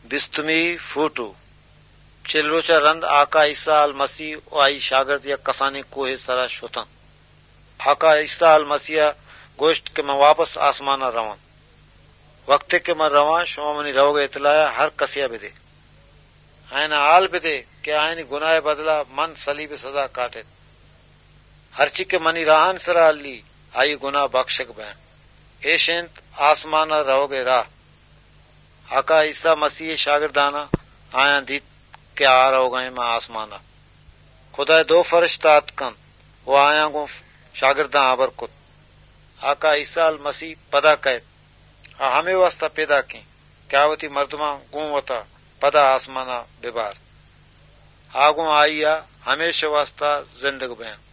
बिस्तमी फूटू चिलरोचा रंद आका ईसा अल मसीह आई शागिर्द या कसानी कोहे सरा शुतन आका ईसा अल मसीह गोश्त के मैं वापस आसमाना रवान वक्त के मैं रवां शोमनी रहोगे इतलाया हर कसिया बिदे आयना आल बिदे के आयनी गुनाह बदला मन सलीब सजा काटे हरची के मनी राहन सरा अली आई गुनाह बख्शक बैन एशेंत आसमाना रहोगे राह आका ईसा मसीह शागिर्दाना आया दीत के आ रहो गए मैं आसमाना खुदा दो फरिश्ता अतकन वो आया गो शागिर्दा आबर कुत आका ईसा अल मसीह पदा कैद हमें वास्ता पैदा की क्यावती मर्दमा गुवता पदा आसमाना बिबार आगो आइया हमेशा वास्ता जिंदग बैन